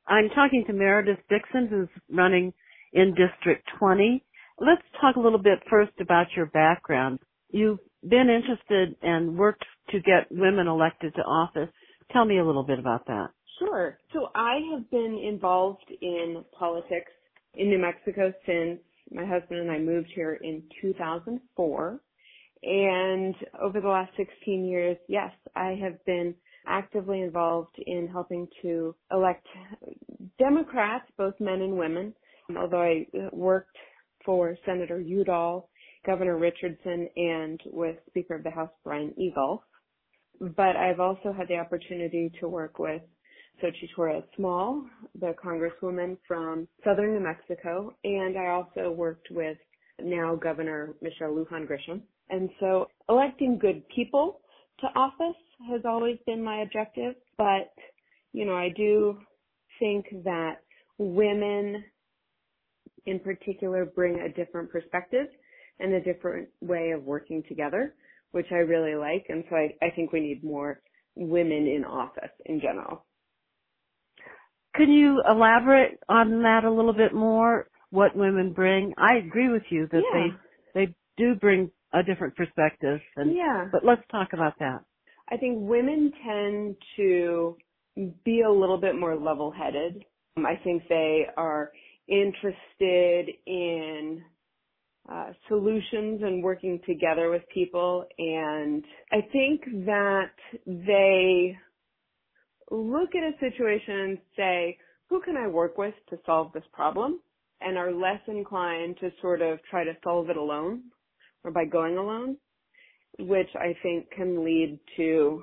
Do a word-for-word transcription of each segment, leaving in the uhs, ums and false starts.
I'm talking to Meredith Dixon, who's running in District twenty. Let's talk a little bit first about your background. You've been interested and worked to get women elected to office. Tell me a little bit about that. Sure. So I have been involved in politics in New Mexico since my husband and I moved here in two thousand four. And over the last sixteen years, yes, I have been actively involved in helping to elect Democrats, both men and women, although I worked for Senator Udall, Governor Richardson, and with Speaker of the House Brian Egolf. But I've also had the opportunity to work with Xochitl Torres Small, the congresswoman from southern New Mexico, and I also worked with now Governor Michelle Lujan Grisham. And so electing good people to office has always been my objective, but, you know, I do think that women in particular bring a different perspective and a different way of working together, which I really like, and so I, I think we need more women in office in general. Can you elaborate on that a little bit more, what women bring? I agree with you that Yeah. they they do bring a different perspective, and, yeah. but let's talk about that. I think women tend to be a little bit more level-headed. Um, I think they are interested in uh, solutions and working together with people, and I think that they look at a situation and say, who can I work with to solve this problem? And are less inclined to sort of try to solve it alone or by going alone, which I think can lead to,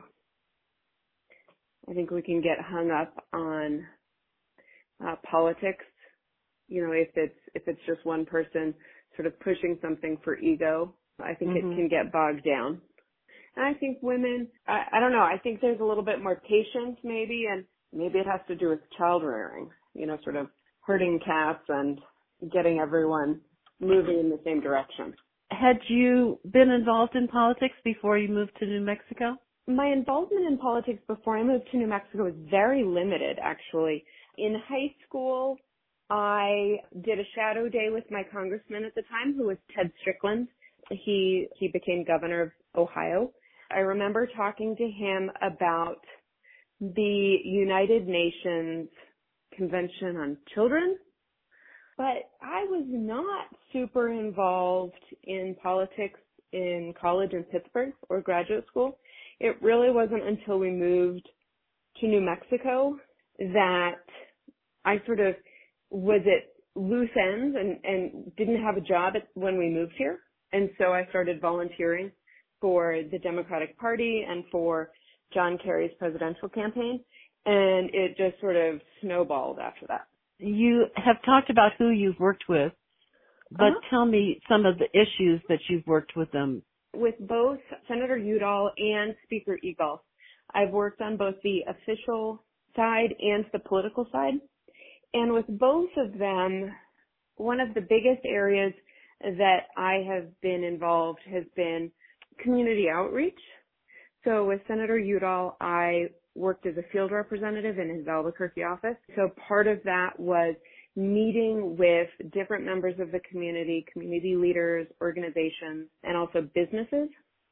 I think we can get hung up on uh, politics. You know, if it's, if it's just one person sort of pushing something for ego, I think Mm-hmm. it can get bogged down. And I think women, I, I don't know, I think there's a little bit more patience maybe, and maybe it has to do with child rearing, you know, sort of herding cats and getting everyone moving in the same direction. Had you been involved in politics before you moved to New Mexico? My involvement in politics before I moved to New Mexico was very limited, actually. In high school, I did a shadow day with my congressman at the time, who was Ted Strickland. He he became governor of Ohio. I remember talking to him about the United Nations Convention on Children, but I was not super involved in politics in college in Pittsburgh or graduate school. It really wasn't until we moved to New Mexico that I sort of was at loose ends and, and didn't have a job at, when we moved here. And so I started volunteering for the Democratic Party and for John Kerry's presidential campaign. And it just sort of snowballed after that. You have talked about who you've worked with, but Uh-huh. tell me some of the issues that you've worked with them. With both Senator Udall and Speaker Egolf, I've worked on both the official side and the political side. And with both of them, one of the biggest areas that I have been involved has been community outreach. So with Senator Udall, I worked as a field representative in his Albuquerque office. So part of that was meeting with different members of the community, community leaders, organizations, and also businesses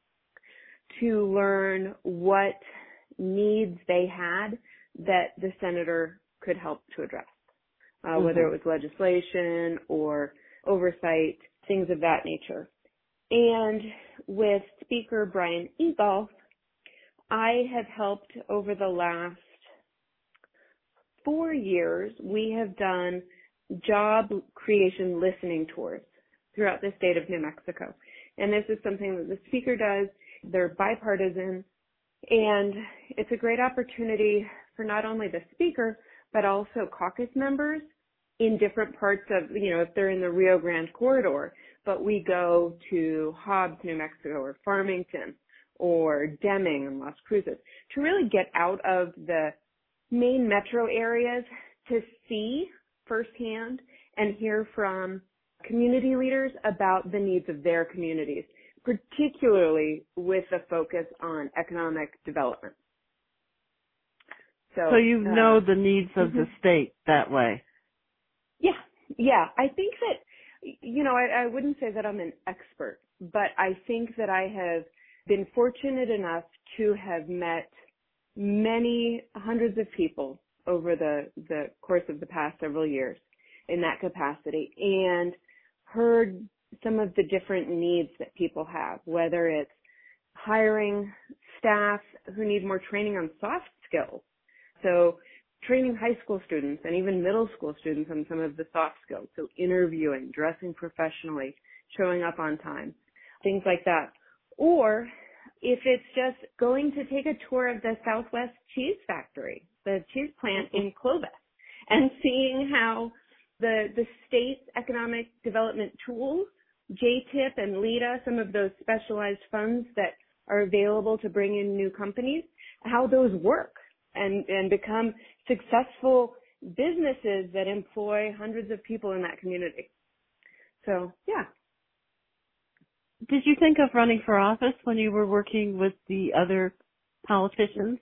to learn what needs they had that the senator could help to address, uh, mm-hmm. whether it was legislation or oversight, things of that nature. And with Speaker Brian Egolf, I have helped over the last four years. We have done job creation listening tours throughout the state of New Mexico. And this is something that the speaker does. They're bipartisan. And it's a great opportunity for not only the speaker, but also caucus members in different parts of, you know, if they're in the Rio Grande corridor, but we go to Hobbs, New Mexico, or Farmington, or Deming and Las Cruces, to really get out of the main metro areas to see firsthand and hear from community leaders about the needs of their communities, particularly with a focus on economic development. So, so you know uh, the needs of mhm. the state that way. Yeah, yeah. I think that, you know, I, I wouldn't say that I'm an expert, but I think that I have been fortunate enough to have met many hundreds of people over the, the course of the past several years in that capacity and heard some of the different needs that people have, whether it's hiring staff who need more training on soft skills. So training high school students and even middle school students on some of the soft skills. So interviewing, dressing professionally, showing up on time, things like that. Or if it's just going to take a tour of the Southwest Cheese Factory, the cheese plant in Clovis, and seeing how the, the state's economic development tools, J T I P and LEDA, some of those specialized funds that are available to bring in new companies, how those work and, and become successful businesses that employ hundreds of people in that community. So, yeah. Did you think of running for office when you were working with the other politicians?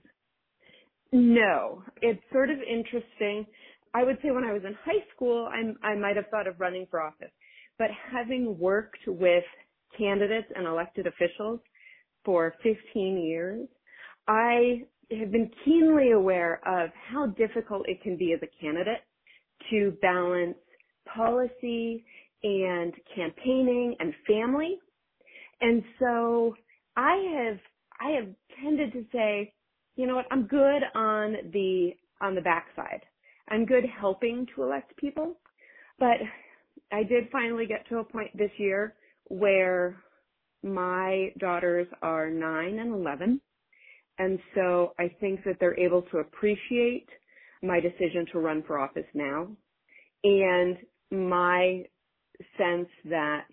No, it's sort of interesting. I would say when I was in high school, I, I might have thought of running for office. But having worked with candidates and elected officials for fifteen years, I have been keenly aware of how difficult it can be as a candidate to balance policy and campaigning and family. And so I have, I have tended to say, you know what, I'm good on the, on the backside. I'm good helping to elect people, but I did finally get to a point this year where my daughters are nine and eleven. And so I think that they're able to appreciate my decision to run for office now and my sense that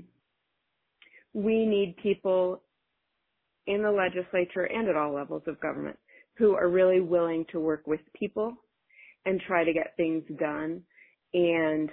we need people in the legislature and at all levels of government who are really willing to work with people and try to get things done. And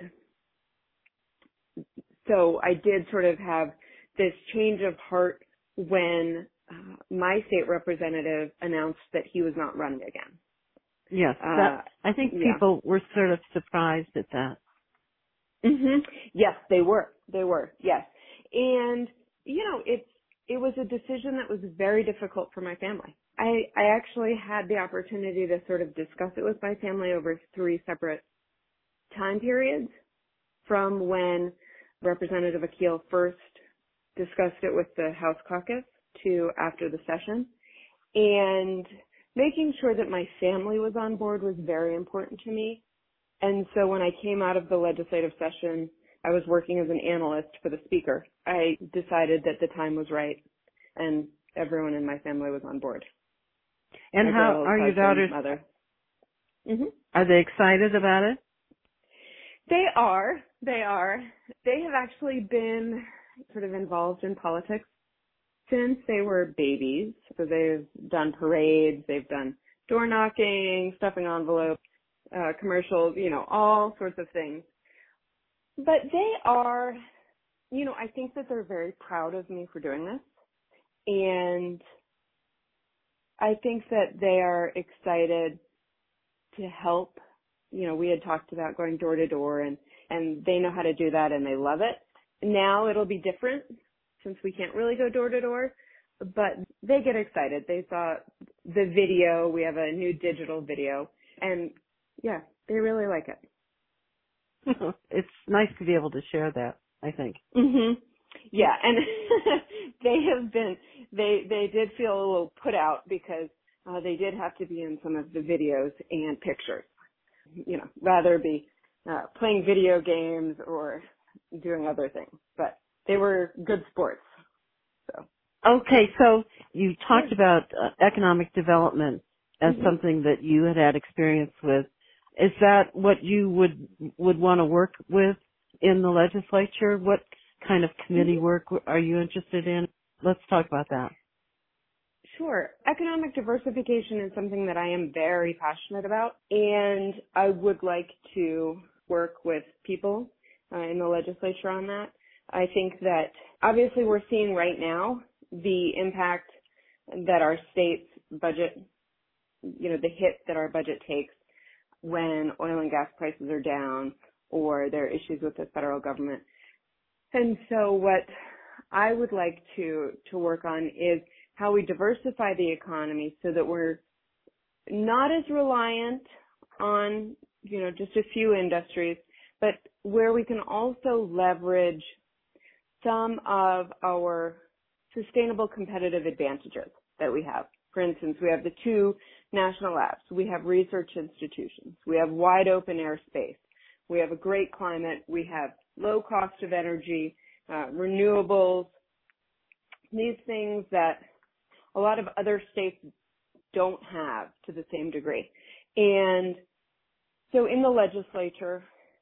so I did sort of have this change of heart when uh, my state representative announced that he was not running again. Yes, Uh, that, I think yeah. people were sort of surprised at that. Mhm. Yes, they were. They were. Yes. And you know, it's it was a decision that was very difficult for my family. I I actually had the opportunity to sort of discuss it with my family over three separate time periods, from when Representative Akil first discussed it with the House caucus to after the session. And making sure that my family was on board was very important to me. And so when I came out of the legislative session, I was working as an analyst for the speaker. I decided that the time was right and everyone in my family was on board. And my how girls, are your husband, daughters? mother. Mm-hmm. Are they excited about it? They are. They are. They have actually been sort of involved in politics since they were babies. So they've done parades, they've done door knocking, stuffing envelopes, uh, commercials, you know, all sorts of things. But they are, you know, I think that they're very proud of me for doing this. And I think that they are excited to help. You know, we had talked about going door to door, and, and they know how to do that and they love it. Now it'll be different since we can't really go door to door, but they get excited. They saw the video. We have a new digital video, and yeah, they really like it. It's nice to be able to share that, I think. Mhm. Yeah, and they have been they they did feel a little put out because uh, they did have to be in some of the videos and pictures. You know, rather be uh, playing video games or doing other things. But they were good sports. So Okay, so you talked yeah. about uh, economic development as Mhm. something that you had had experience with. Is that what you would would want to work with in the legislature? What kind of committee Mhm. work are you interested in? Let's talk about that. Sure. Economic diversification is something that I am very passionate about, and I would like to work with people uh, in the legislature on that. I think that obviously we're seeing right now the impact that our state's budget you know, the hit that our budget takes when oil and gas prices are down or there are issues with the federal government. And so what I would like to, to work on is how we diversify the economy so that we're not as reliant on, you know, just a few industries, but where we can also leverage some of our sustainable competitive advantages that we have. For instance, we have the two national labs. We have research institutions. We have wide open airspace. We have a great climate. We have low cost of energy, uh, renewables, these things that a lot of other states don't have to the same degree. And so in the legislature,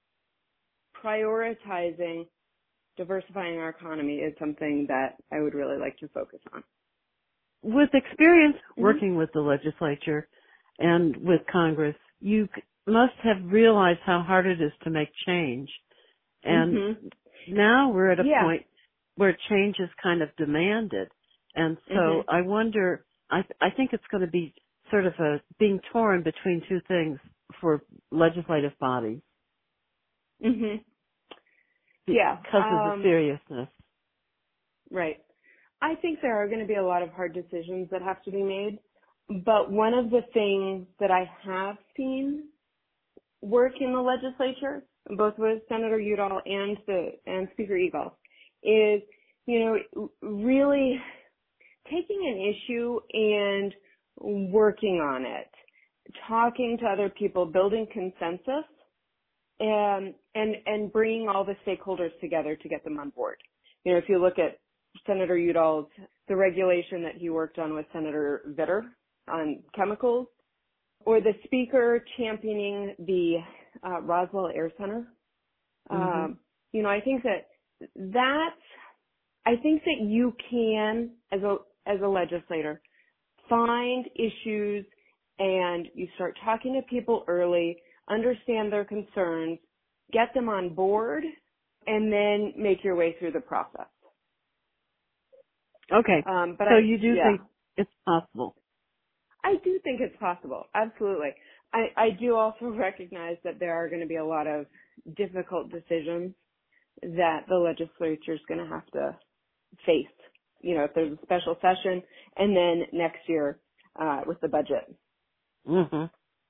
prioritizing diversifying our economy is something that I would really like to focus on. With experience Mm-hmm. working with the legislature and with Congress, you must have realized how hard it is to make change. And mm-hmm. now we're at a yeah. point where change is kind of demanded. And so mm-hmm. I wonder, I, I think it's going to be sort of a being torn between two things for legislative bodies. Mm-hmm. Yeah. Because um, of the seriousness. Right. I think there are going to be a lot of hard decisions that have to be made. But one of the things that I have seen work in the legislature, both with Senator Udall and the and Speaker Egolf, is, you know, really taking an issue and working on it, talking to other people, building consensus, and and and bringing all the stakeholders together to get them on board. You know, if you look at Senator Udall's, the regulation that he worked on with Senator Vitter on chemicals, or the speaker championing the uh, Roswell Air Center. Mm-hmm. Um, you know, I think that that's, I think that you can, as a as a legislator, find issues and you start talking to people early, understand their concerns, get them on board, and then make your way through the process. Okay. Um, but so I, you do yeah. think it's possible? I do think it's possible. Absolutely. I, I do also recognize that there are going to be a lot of difficult decisions that the legislature is going to have to face. You know, if there's a special session, and then next year uh, with the budget. Mm-hmm.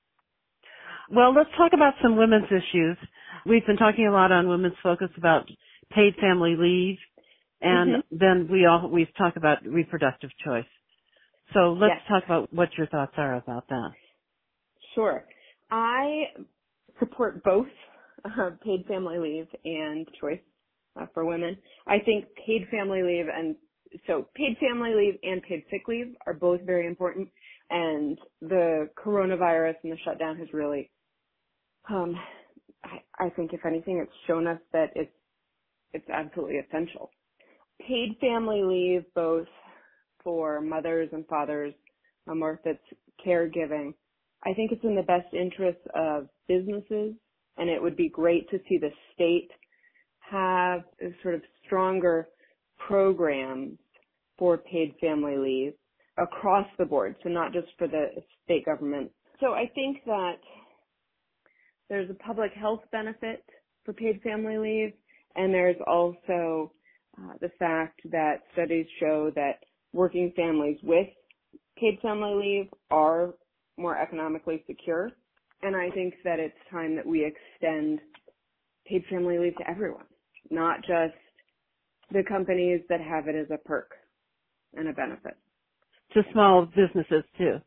Well, let's talk about some women's issues. We've been talking a lot on Women's Focus about paid family leave, and mm-hmm. then we all we've talked about reproductive choice. So let's yes. talk about what your thoughts are about that. Sure. I support both uh, paid family leave and choice uh, for women. I think paid family leave and so paid family leave and paid sick leave are both very important. And the coronavirus and the shutdown has really, um, I, I think if anything, it's shown us that it's it's absolutely essential. Paid family leave, both for mothers and fathers, um, or if it's caregiving, I think it's in the best interest of businesses, and it would be great to see the state have a sort of stronger programs for paid family leave across the board, so not just for the state government. So I think that there's a public health benefit for paid family leave, and there's also uh, the fact that studies show that working families with paid family leave are more economically secure. And I think that it's time that we extend paid family leave to everyone, not just the companies that have it as a perk and a benefit. To small businesses too.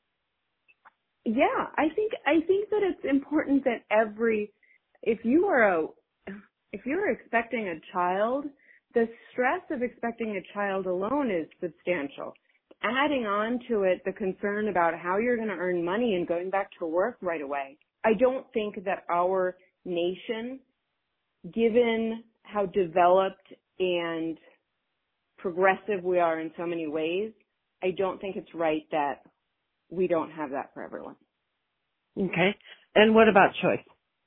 Yeah, I think I think that it's important that every if you are a if you're expecting a child, the stress of expecting a child alone is substantial. Adding on to it the concern about how you're going to earn money and going back to work right away. I don't think that our nation, given how developed and progressive we are in so many ways, I don't think it's right that we don't have that for everyone. Okay. And what about choice?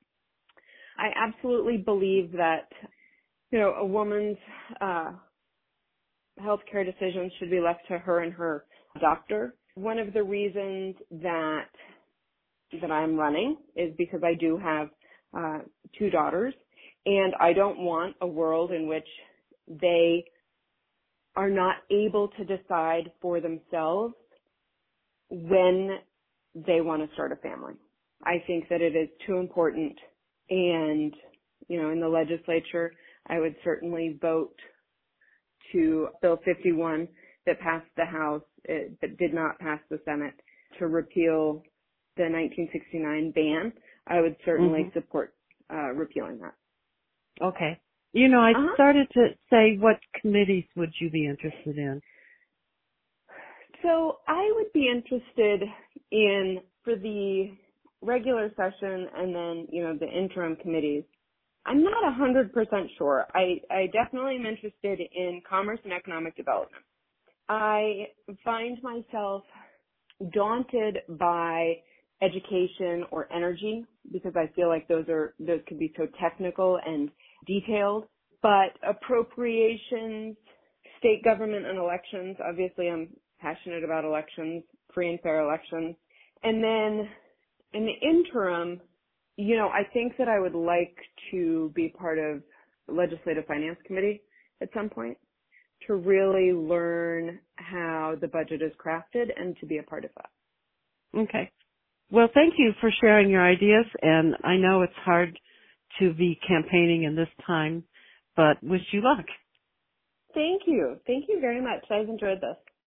I absolutely believe that, you know, a woman's uh, healthcare decisions should be left to her and her doctor. One of the reasons that that I'm running is because I do have uh, two daughters, and I don't want a world in which they are not able to decide for themselves when they want to start a family. I think that it is too important, and, you know, in the legislature, I would certainly vote to Bill fifty-one that passed the House, it, but did not pass the Senate, to repeal the nineteen sixty-nine ban. I would certainly mm-hmm. support uh, repealing that. Okay. You know, I uh-huh. started to say, what committees would you be interested in? So I would be interested in, for the regular session and then, you know, the interim committees. I'm not one hundred percent sure. I, I definitely am interested in commerce and economic development. I find myself daunted by education or energy because I feel like those are, those could be so technical and detailed. But appropriations, state government and elections, obviously I'm passionate about elections, free and fair elections. And then in the interim, you know, I think that I would like to be part of the Legislative Finance Committee at some point to really learn how the budget is crafted and to be a part of that. Okay. Well, thank you for sharing your ideas, and I know it's hard to be campaigning in this time, but wish you luck. Thank you. Thank you very much. I've enjoyed this.